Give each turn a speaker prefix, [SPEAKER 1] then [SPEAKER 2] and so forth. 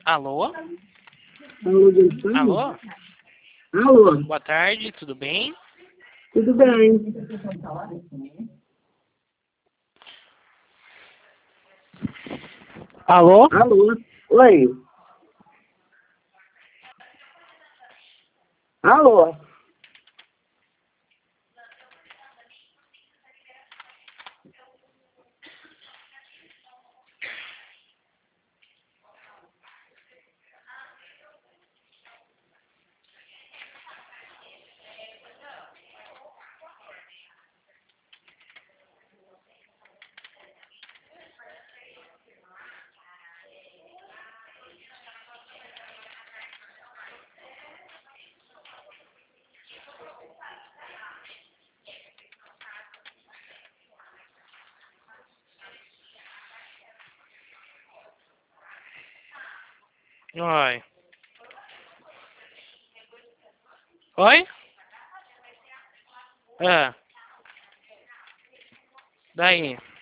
[SPEAKER 1] Alô?
[SPEAKER 2] Alô, Jason?
[SPEAKER 1] Alô?
[SPEAKER 2] Alô,
[SPEAKER 1] Boa tarde, tudo bem?
[SPEAKER 2] tudo bem?
[SPEAKER 1] Alô?
[SPEAKER 2] Alô, oi. Alô,
[SPEAKER 1] Oi. Oi? Ah. Daí.